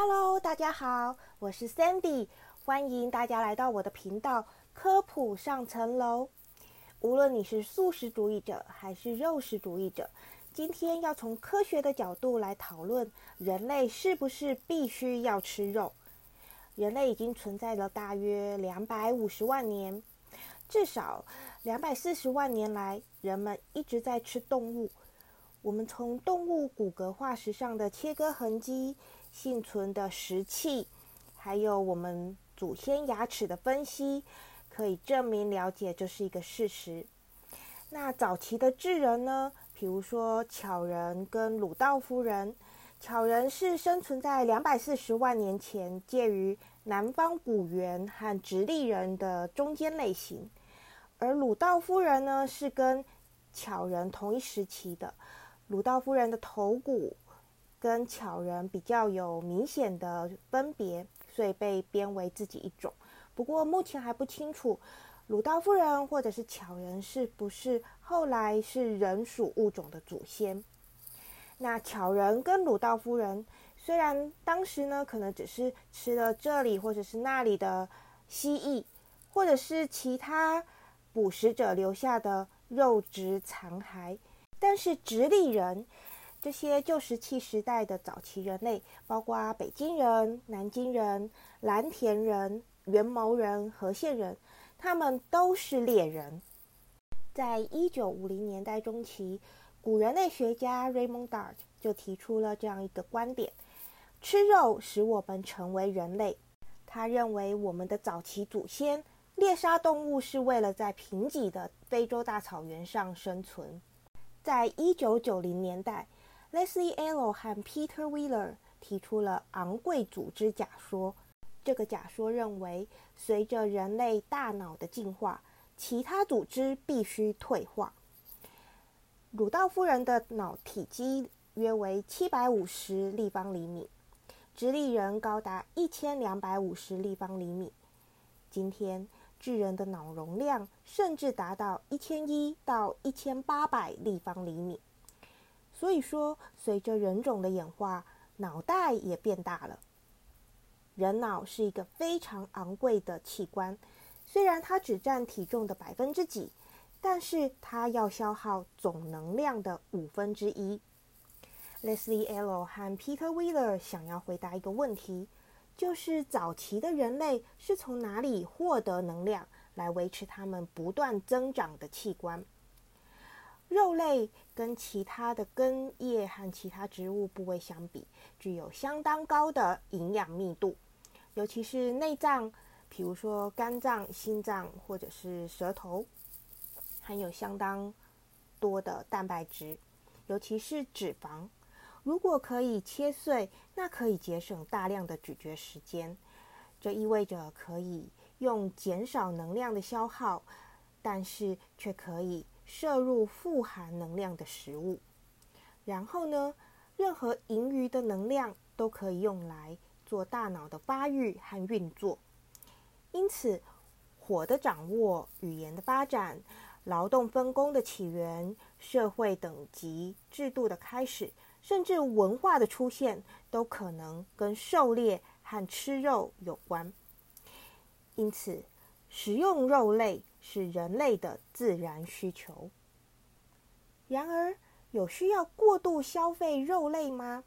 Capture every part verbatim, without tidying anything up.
Hello， 大家好，我是 Sandy， 欢迎大家来到我的频道科普上层楼。无论你是素食主义者还是肉食主义者，今天要从科学的角度来讨论人类是不是必须要吃肉。人类已经存在了大约两百五十万年，至少两百四十万年来，人们一直在吃动物。我们从动物骨骼化石上的切割痕迹、幸存的石器，还有我们祖先牙齿的分析，可以证明了解这是一个事实。那早期的智人呢，比如说巧人跟鲁道夫人，巧人是生存在两百四十万年前，介于南方古猿和直立人的中间类型，而鲁道夫人呢是跟巧人同一时期的。鲁道夫人的头骨跟巧人比较有明显的分别，所以被编为自己一种。不过目前还不清楚鲁道夫人或者是巧人是不是后来是人属物种的祖先。那巧人跟鲁道夫人虽然当时呢可能只是吃了这里或者是那里的蜥蜴，或者是其他捕食者留下的肉质残骸，但是直立人这些旧石器时代的早期人类，包括北京人、南京人、蓝田人、元谋人、和县人，他们都是猎人。在一九五零年代中期，古人类学家 Raymond Dart 就提出了这样一个观点：吃肉使我们成为人类。他认为我们的早期祖先猎杀动物是为了在贫瘠的非洲大草原上生存。在一九九零年代 Leslie Elo 和 Peter Wheeler 提出了昂贵组织假说。这个假说认为，随着人类大脑的进化，其他组织必须退化。鲁道夫人的脑体积约为七百五十立方厘米，直立人高达一千两百五十立方厘米。今天智人的脑容量甚至达到一千一到一千八百立方厘米。所以说，随着人种的演化，脑袋也变大了。人脑是一个非常昂贵的器官，虽然它只占体重的百分之几，但是它要消耗总能量的五分之一。Leslie Elo 和 Peter Wheeler 想要回答一个问题，就是早期的人类是从哪里获得能量来维持他们不断增长的器官。肉类跟其他的根叶和其他植物部位相比，具有相当高的营养密度，尤其是内脏，比如说肝脏、心脏或者是舌头，含有相当多的蛋白质，尤其是脂肪。如果可以切碎，那可以节省大量的咀嚼时间。这意味着可以用减少能量的消耗，但是却可以摄入富含能量的食物。然后呢，任何盈余的能量都可以用来做大脑的发育和运作。因此，火的掌握、语言的发展、劳动分工的起源、社会等级制度的开始，甚至文化的出现，都可能跟狩猎和吃肉有关。因此，食用肉类是人类的自然需求。然而，有需要过度消费肉类吗？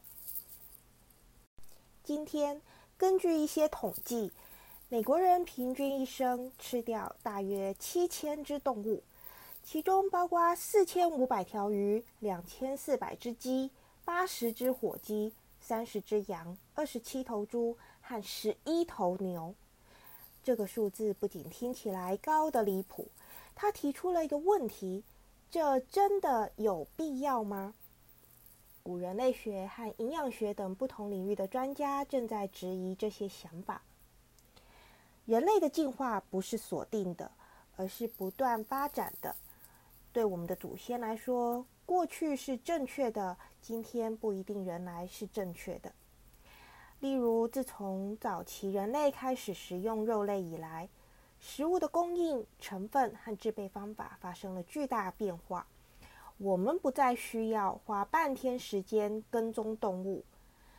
今天，根据一些统计，美国人平均一生吃掉大约七千只动物，其中包括四千五百条鱼、两千四百只鸡、八十只火鸡、三十只羊、二十七头猪和十一头牛。这个数字不仅听起来高得离谱，他提出了一个问题：这真的有必要吗？古人类学和营养学等不同领域的专家正在质疑这些想法。人类的进化不是锁定的，而是不断发展的。对我们的祖先来说，过去是正确的，今天不一定仍然是正确的。例如，自从早期人类开始食用肉类以来，食物的供应、成分和制备方法发生了巨大变化。我们不再需要花半天时间跟踪动物，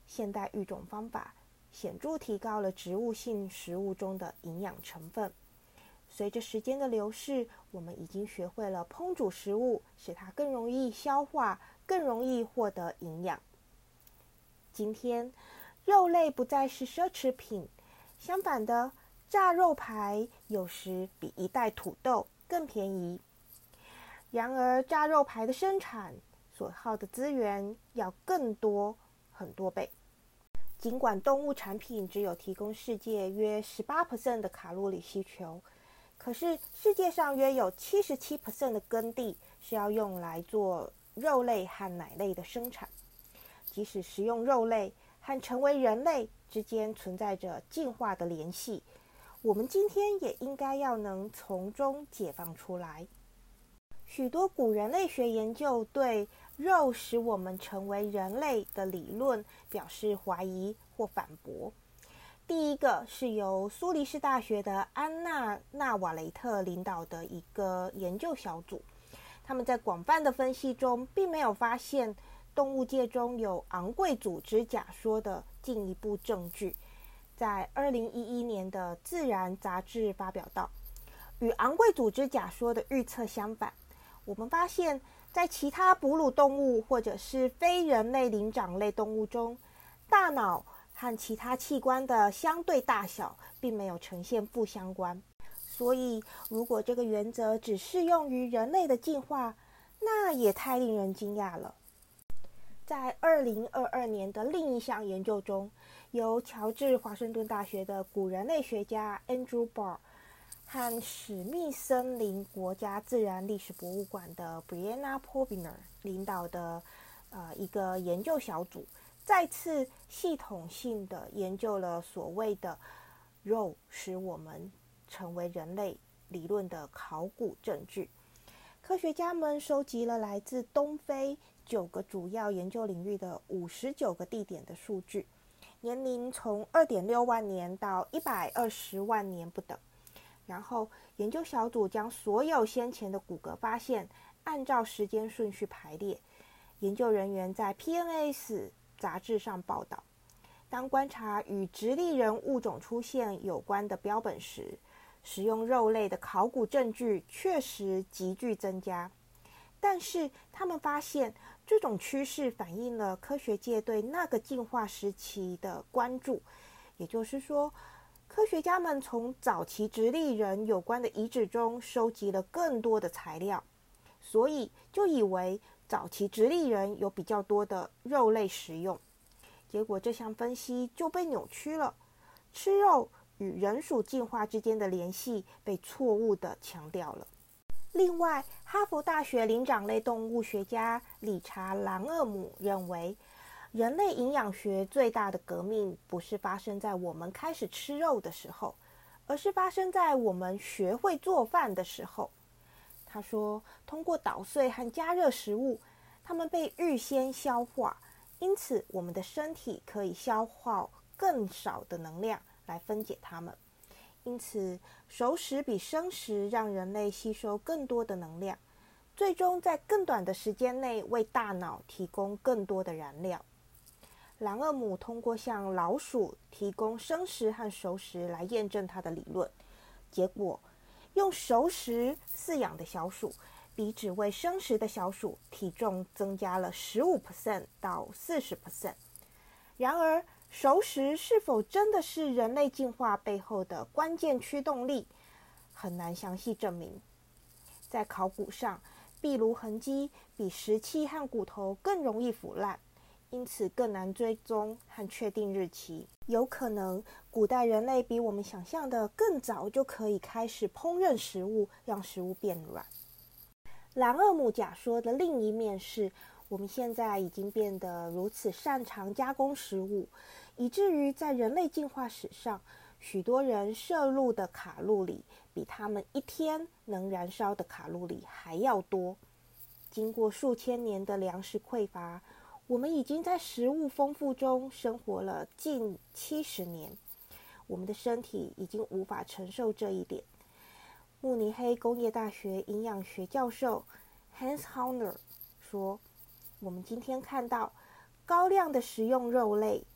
现代育种方法显著提高了植物性食物中的营养成分。随着时间的流逝，我们已经学会了烹煮食物，使它更容易消化，更容易获得营养。今天，肉类不再是奢侈品，相反的，炸肉排有时比一袋土豆更便宜。然而，炸肉排的生产所耗的资源要更多很多倍。尽管动物产品只有提供世界约 百分之十八 的卡路里需求，可是世界上约有 百分之七十七 的耕地是要用来做肉类和奶类的生产。即使食用肉类和成为人类之间存在着进化的联系，我们今天也应该要能从中解放出来。许多古人类学研究对肉使我们成为人类的理论表示怀疑或反驳。第一个是由苏黎世大学的安娜·纳瓦雷特领导的一个研究小组，他们在广泛的分析中并没有发现动物界中有昂贵组织假说的进一步证据。在二零一一年的《自然》杂志发表道，与昂贵组织假说的预测相反，我们发现在其他哺乳动物或者是非人类灵长类动物中，大脑和其他器官的相对大小并没有呈现负相关。所以，如果这个原则只适用于人类的进化，那也太令人惊讶了。在二零二二年的另一项研究中，由乔治华盛顿大学的古人类学家 Andrew Barr 和史密森林国家自然历史博物馆的 Brianna Pobiner 领导的呃一个研究小组，再次系统性的研究了所谓的肉使我们成为人类理论的考古证据。科学家们收集了来自东非九个主要研究领域的五十九个地点的数据，年龄从 二点六万年到一百二十万年不等。然后，研究小组将所有先前的骨骼发现按照时间顺序排列。研究人员在 P N A S 杂志上报道，当观察与直立人物种出现有关的标本时，食用肉类的考古证据确实急剧增加。但是他们发现，这种趋势反映了科学界对那个进化时期的关注，也就是说，科学家们从早期直立人有关的遗址中收集了更多的材料，所以就以为早期直立人有比较多的肉类食用。结果这项分析就被扭曲了，吃肉与人属进化之间的联系被错误地强调了。另外，哈佛大学灵长类动物学家理查·兰厄姆认为，人类营养学最大的革命不是发生在我们开始吃肉的时候，而是发生在我们学会做饭的时候。他说，通过捣碎和加热食物，它们被预先消化，因此我们的身体可以消耗更少的能量来分解它们。因此，熟食比生食让人类吸收更多的能量，最终在更短的时间内为大脑提供更多的燃料。兰厄姆通过向老鼠提供生食和熟食来验证他的理论，结果用熟食饲养的小鼠比只喂生食的小鼠体重增加了 百分之十五 到 百分之四十。 然而，熟食是否真的是人类进化背后的关键驱动力，很难详细证明。在考古上，壁炉痕迹比石器和骨头更容易腐烂，因此更难追踪和确定日期。有可能古代人类比我们想象的更早就可以开始烹饪食物，让食物变软。兰厄姆假说的另一面是，我们现在已经变得如此擅长加工食物，以至于在人类进化史上，许多人摄入的卡路里比他们一天能燃烧的卡路里还要多。经过数千年的粮食匮乏，我们已经在食物丰富中生活了近七十年，我们的身体已经无法承受这一点。慕尼黑工业大学营养学教授 Hans Hauner 说，我们今天看到高量的食用肉类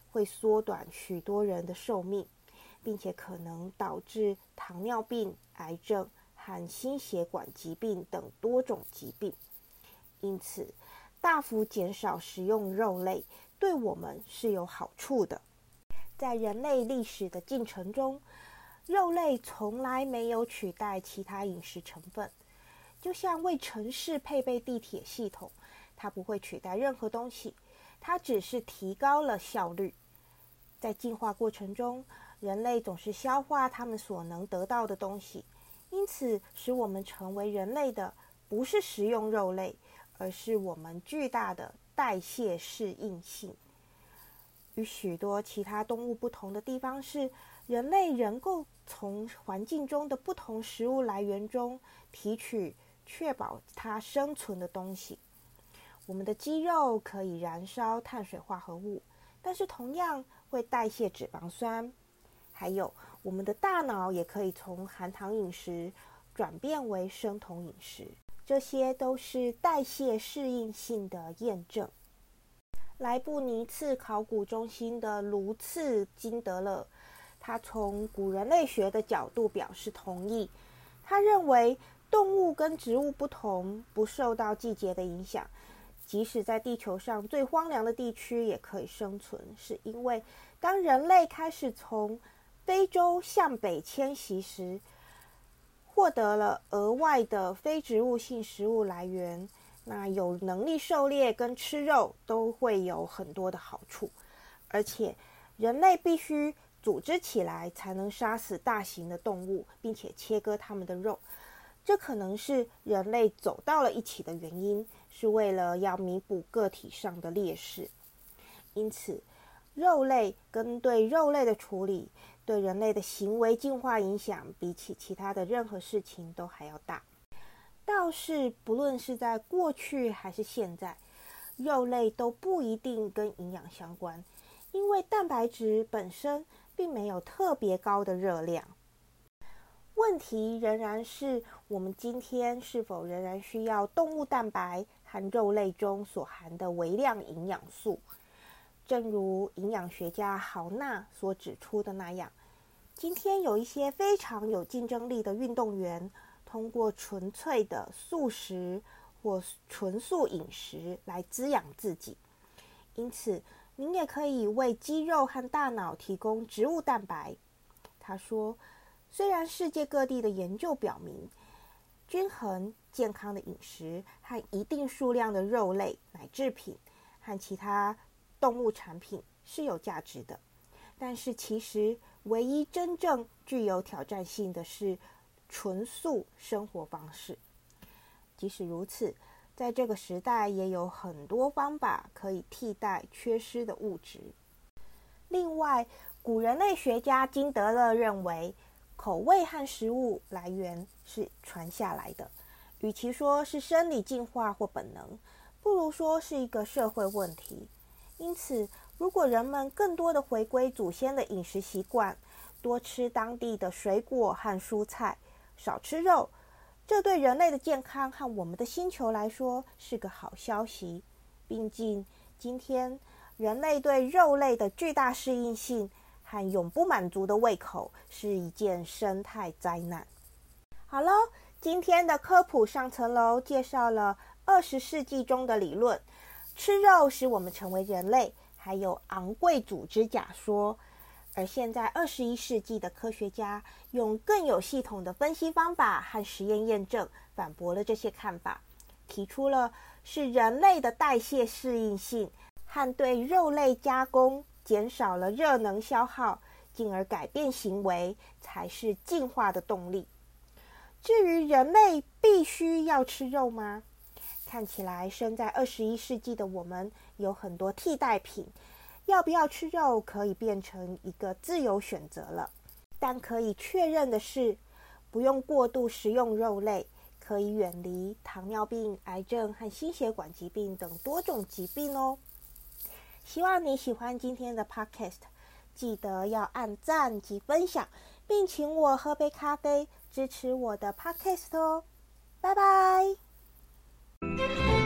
会缩短许多人的寿命，并且可能导致糖尿病、癌症和心血管疾病等多种疾病。因此，大幅减少食用肉类对我们是有好处的。在人类历史的进程中，肉类从来没有取代其他饮食成分，就像为城市配备地铁系统，它不会取代任何东西，它只是提高了效率。在进化过程中，人类总是消化他们所能得到的东西，因此使我们成为人类的不是食用肉类，而是我们巨大的代谢适应性。与许多其他动物不同的地方是，人类能够从环境中的不同食物来源中提取确保它生存的东西。我们的肌肉可以燃烧碳水化合物，但是同样会代谢脂肪酸。还有，我们的大脑也可以从含糖饮食转变为生酮饮食，这些都是代谢适应性的验证。莱布尼茨考古中心的卢茨金德勒，他从古人类学的角度表示同意。他认为动物跟植物不同，不受到季节的影响，即使在地球上最荒凉的地区也可以生存，是因为当人类开始从非洲向北迁徙时，获得了额外的非植物性食物来源，那有能力狩猎跟吃肉都会有很多的好处。而且人类必须组织起来才能杀死大型的动物，并且切割它们的肉，这可能是人类走到了一起的原因，是为了要弥补个体上的劣势。因此肉类跟对肉类的处理对人类的行为进化影响，比起其他的任何事情都还要大。倒是不论是在过去还是现在，肉类都不一定跟营养相关，因为蛋白质本身并没有特别高的热量。问题仍然是，我们今天是否仍然需要动物蛋白和肉类中所含的微量营养素？正如营养学家豪纳所指出的那样，今天有一些非常有竞争力的运动员，通过纯粹的素食或纯素饮食来滋养自己。因此，您也可以为肌肉和大脑提供植物蛋白。他说，虽然世界各地的研究表明，均衡健康的饮食和一定数量的肉类、奶制品和其他动物产品是有价值的，但是其实唯一真正具有挑战性的是纯素生活方式。即使如此，在这个时代也有很多方法可以替代缺失的物质。另外，古人类学家金德勒认为，口味和食物来源是传下来的，与其说是生理进化或本能，不如说是一个社会问题。因此，如果人们更多的回归祖先的饮食习惯，多吃当地的水果和蔬菜，少吃肉，这对人类的健康和我们的星球来说是个好消息。毕竟，今天人类对肉类的巨大适应性和永不满足的胃口是一件生态灾难。好了，今天的科普上层楼介绍了二十世纪中的理论，吃肉使我们成为人类，还有昂贵组织假说。而现在二十一世纪的科学家用更有系统的分析方法和实验验证反驳了这些看法，提出了是人类的代谢适应性和对肉类加工减少了热能消耗，进而改变行为，才是进化的动力。至于人类必须要吃肉吗？看起来生在二十一世纪的我们有很多替代品，要不要吃肉可以变成一个自由选择了。但可以确认的是，不用过度食用肉类，可以远离糖尿病、癌症和心血管疾病等多种疾病哦。希望你喜欢今天的 podcast， 记得要按赞及分享，并请我喝杯咖啡，支持我的 podcast 哦。拜拜。